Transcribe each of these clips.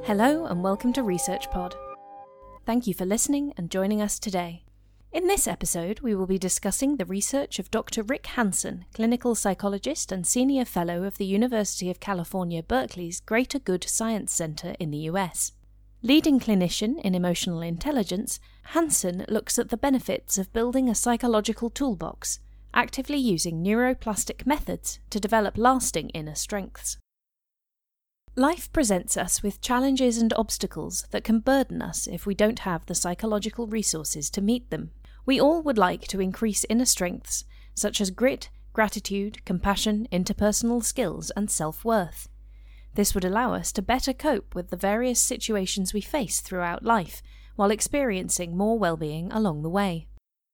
Hello and welcome to Research Pod. Thank you for listening and joining us today. In this episode, we will be discussing the research of Dr. Rick Hanson, clinical psychologist and senior fellow of the University of California, Berkeley's Greater Good Science Center in the US. Leading clinician in emotional intelligence, Hanson looks at the benefits of building a psychological toolbox, actively using neuroplastic methods to develop lasting inner strengths. Life presents us with challenges and obstacles that can burden us if we don't have the psychological resources to meet them. We all would like to increase inner strengths, such as grit, gratitude, compassion, interpersonal skills, and self-worth. This would allow us to better cope with the various situations we face throughout life, while experiencing more well-being along the way.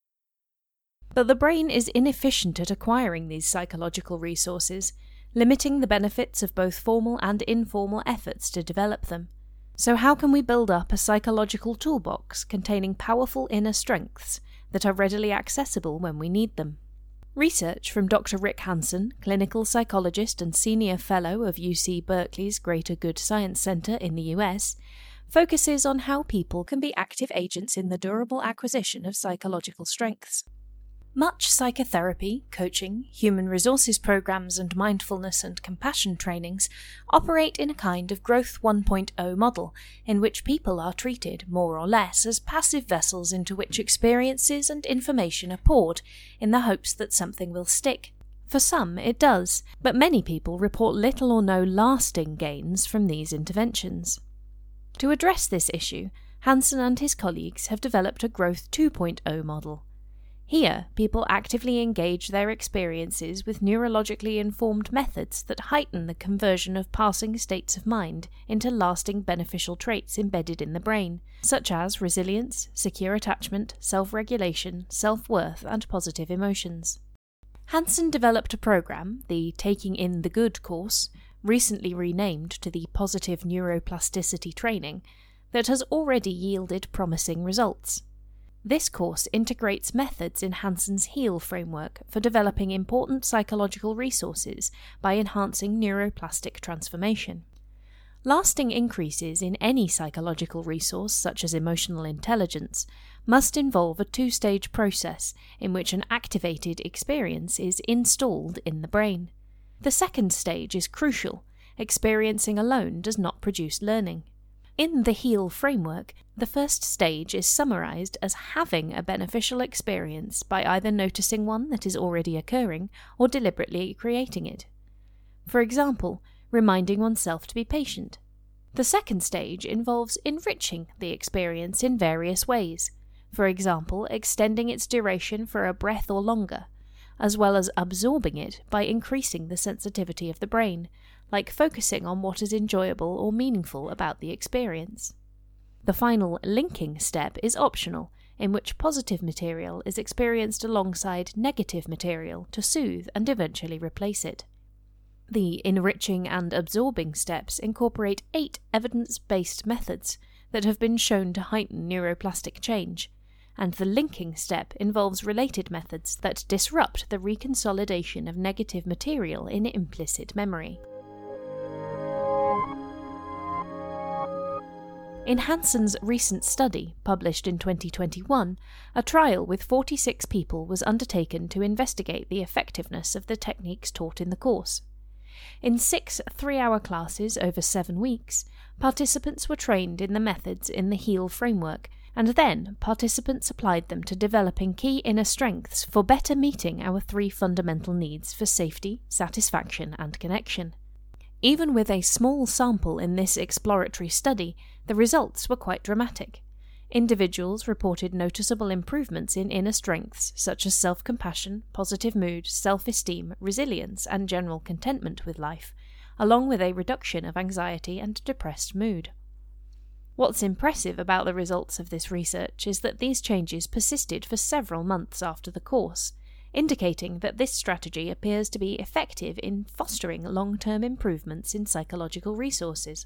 But the brain is inefficient at acquiring these psychological resources, limiting the benefits of both formal and informal efforts to develop them. So how can we build up a psychological toolbox containing powerful inner strengths that are readily accessible when we need them? Research from Dr. Rick Hanson, clinical psychologist and senior fellow of UC Berkeley's Greater Good Science Center in the US, focuses on how people can be active agents in the durable acquisition of psychological strengths. Much psychotherapy, coaching, human resources programs, and mindfulness and compassion trainings operate in a kind of Growth 1.0 model, in which people are treated, more or less, as passive vessels into which experiences and information are poured, in the hopes that something will stick. For some, it does, but many people report little or no lasting gains from these interventions. To address this issue, Hanson and his colleagues have developed a Growth 2.0 model. Here, people actively engage their experiences with neurologically informed methods that heighten the conversion of passing states of mind into lasting beneficial traits embedded in the brain, such as resilience, secure attachment, self-regulation, self-worth, and positive emotions. Hanson developed a program, the Taking in the Good course, recently renamed to the Positive Neuroplasticity Training, that has already yielded promising results. This course integrates methods in Hanson's HEAL framework for developing important psychological resources by enhancing neuroplastic transformation. Lasting increases in any psychological resource, such as emotional intelligence, must involve a two-stage process in which an activated experience is installed in the brain. The second stage is crucial. Experiencing alone does not produce learning. In the HEAL framework, the first stage is summarized as having a beneficial experience by either noticing one that is already occurring or deliberately creating it. For example, reminding oneself to be patient. The second stage involves enriching the experience in various ways, for example, extending its duration for a breath or longer, as well as absorbing it by increasing the sensitivity of the brain, like focusing on what is enjoyable or meaningful about the experience. The final linking step is optional, in which positive material is experienced alongside negative material to soothe and eventually replace it. The enriching and absorbing steps incorporate 8 evidence-based methods that have been shown to heighten neuroplastic change, and the linking step involves related methods that disrupt the reconsolidation of negative material in implicit memory. In Hanson's recent study, published in 2021, a trial with 46 people was undertaken to investigate the effectiveness of the techniques taught in the course. In 6 3-hour classes over 7 weeks, participants were trained in the methods in the HEAL framework, and then participants applied them to developing key inner strengths for better meeting our 3 fundamental needs for safety, satisfaction, and connection. Even with a small sample in this exploratory study, the results were quite dramatic. Individuals reported noticeable improvements in inner strengths such as self-compassion, positive mood, self-esteem, resilience, and general contentment with life, along with a reduction of anxiety and depressed mood. What's impressive about the results of this research is that these changes persisted for several months after the course, indicating that this strategy appears to be effective in fostering long-term improvements in psychological resources.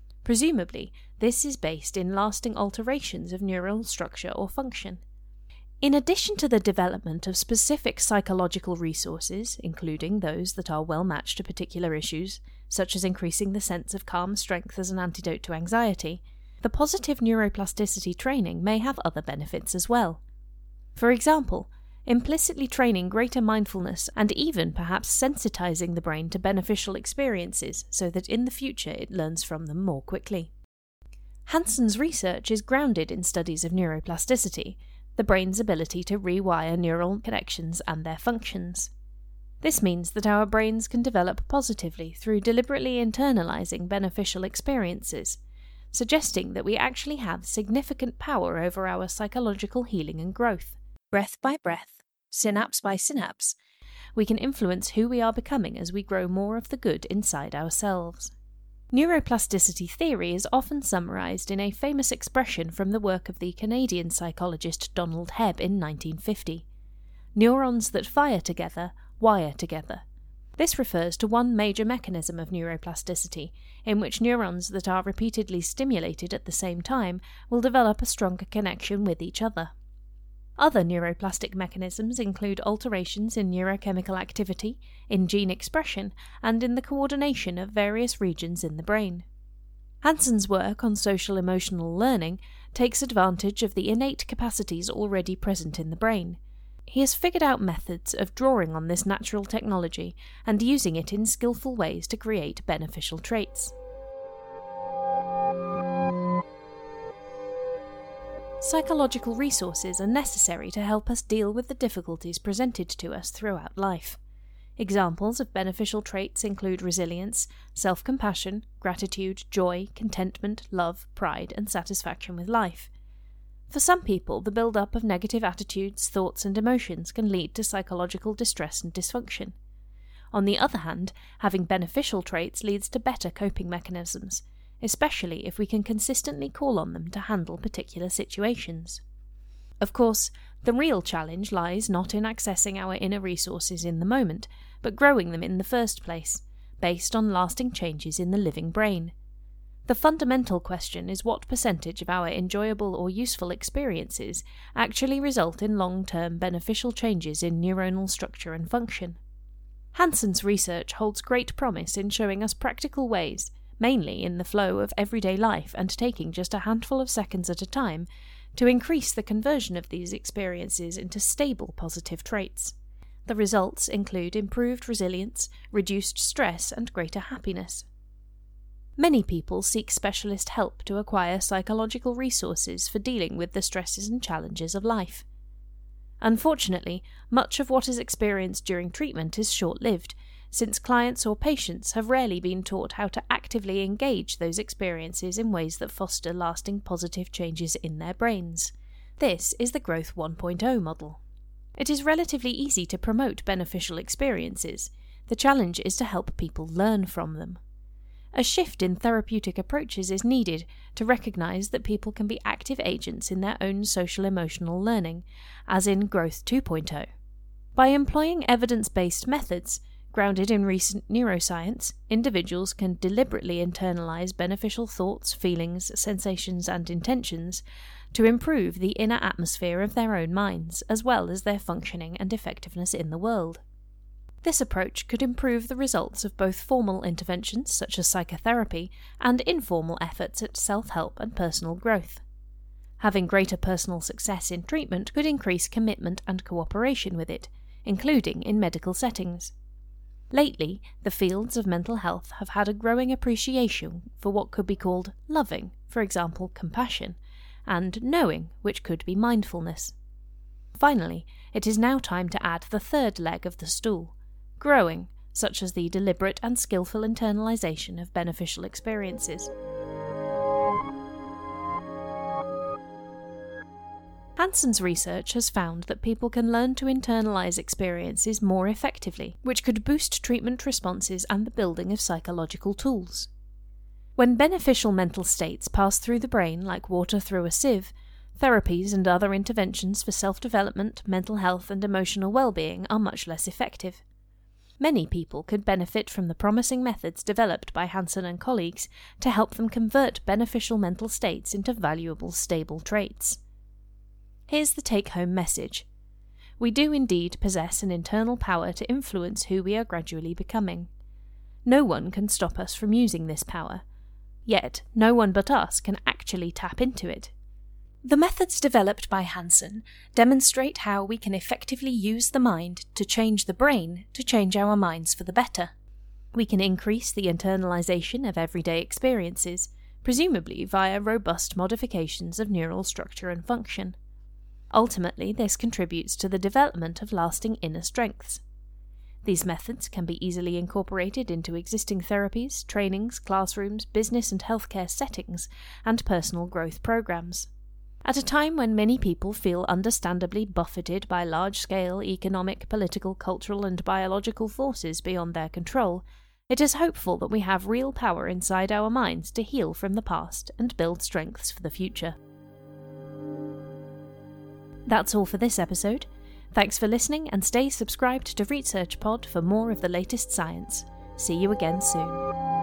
Presumably, this is based in lasting alterations of neural structure or function. In addition to the development of specific psychological resources, including those that are well matched to particular issues, such as increasing the sense of calm strength as an antidote to anxiety, the positive neuroplasticity training may have other benefits as well. For example, implicitly training greater mindfulness and even perhaps sensitizing the brain to beneficial experiences so that in the future it learns from them more quickly. Hanson's research is grounded in studies of neuroplasticity, the brain's ability to rewire neural connections and their functions. This means that our brains can develop positively through deliberately internalizing beneficial experiences, suggesting that we actually have significant power over our psychological healing and growth. Breath by breath, synapse by synapse, we can influence who we are becoming as we grow more of the good inside ourselves. Neuroplasticity theory is often summarized in a famous expression from the work of the Canadian psychologist Donald Hebb in 1950. Neurons that fire together, wire together. This refers to one major mechanism of neuroplasticity, in which neurons that are repeatedly stimulated at the same time will develop a stronger connection with each other. Other neuroplastic mechanisms include alterations in neurochemical activity, in gene expression, and in the coordination of various regions in the brain. Hanson's work on social-emotional learning takes advantage of the innate capacities already present in the brain. He has figured out methods of drawing on this natural technology and using it in skillful ways to create beneficial traits. Psychological resources are necessary to help us deal with the difficulties presented to us throughout life. Examples of beneficial traits include resilience, self-compassion, gratitude, joy, contentment, love, pride, and satisfaction with life. For some people, the build-up of negative attitudes, thoughts, and emotions can lead to psychological distress and dysfunction. On the other hand, having beneficial traits leads to better coping mechanisms, especially if we can consistently call on them to handle particular situations. Of course, the real challenge lies not in accessing our inner resources in the moment, but growing them in the first place, based on lasting changes in the living brain. The fundamental question is what percentage of our enjoyable or useful experiences actually result in long-term beneficial changes in neuronal structure and function. Hanson's research holds great promise in showing us practical ways, mainly in the flow of everyday life and taking just a handful of seconds at a time, to increase the conversion of these experiences into stable positive traits. The results include improved resilience, reduced stress, and greater happiness. Many people seek specialist help to acquire psychological resources for dealing with the stresses and challenges of life. Unfortunately, much of what is experienced during treatment is short-lived, since clients or patients have rarely been taught how to actively engage those experiences in ways that foster lasting positive changes in their brains. This is the Growth 1.0 model. It is relatively easy to promote beneficial experiences. The challenge is to help people learn from them. A shift in therapeutic approaches is needed to recognize that people can be active agents in their own social-emotional learning, as in Growth 2.0. By employing evidence-based methods, grounded in recent neuroscience, individuals can deliberately internalize beneficial thoughts, feelings, sensations, and intentions to improve the inner atmosphere of their own minds, as well as their functioning and effectiveness in the world. This approach could improve the results of both formal interventions, such as psychotherapy, and informal efforts at self-help and personal growth. Having greater personal success in treatment could increase commitment and cooperation with it, including in medical settings. Lately, the fields of mental health have had a growing appreciation for what could be called loving, for example, compassion, and knowing, which could be mindfulness. Finally, it is now time to add the third leg of the stool, growing, such as the deliberate and skillful internalization of beneficial experiences. Hanson's research has found that people can learn to internalize experiences more effectively, which could boost treatment responses and the building of psychological tools. When beneficial mental states pass through the brain like water through a sieve, therapies and other interventions for self-development, mental health, and emotional well-being are much less effective. Many people could benefit from the promising methods developed by Hanson and colleagues to help them convert beneficial mental states into valuable, stable traits. Here's the take-home message. We do indeed possess an internal power to influence who we are gradually becoming. No one can stop us from using this power. Yet, no one but us can actually tap into it. The methods developed by Hanson demonstrate how we can effectively use the mind to change the brain to change our minds for the better. We can increase the internalization of everyday experiences, presumably via robust modifications of neural structure and function. Ultimately, this contributes to the development of lasting inner strengths. These methods can be easily incorporated into existing therapies, trainings, classrooms, business and healthcare settings, and personal growth programs. At a time when many people feel understandably buffeted by large-scale economic, political, cultural and biological forces beyond their control, it is hopeful that we have real power inside our minds to heal from the past and build strengths for the future. That's all for this episode. Thanks for listening and stay subscribed to ResearchPod for more of the latest science. See you again soon.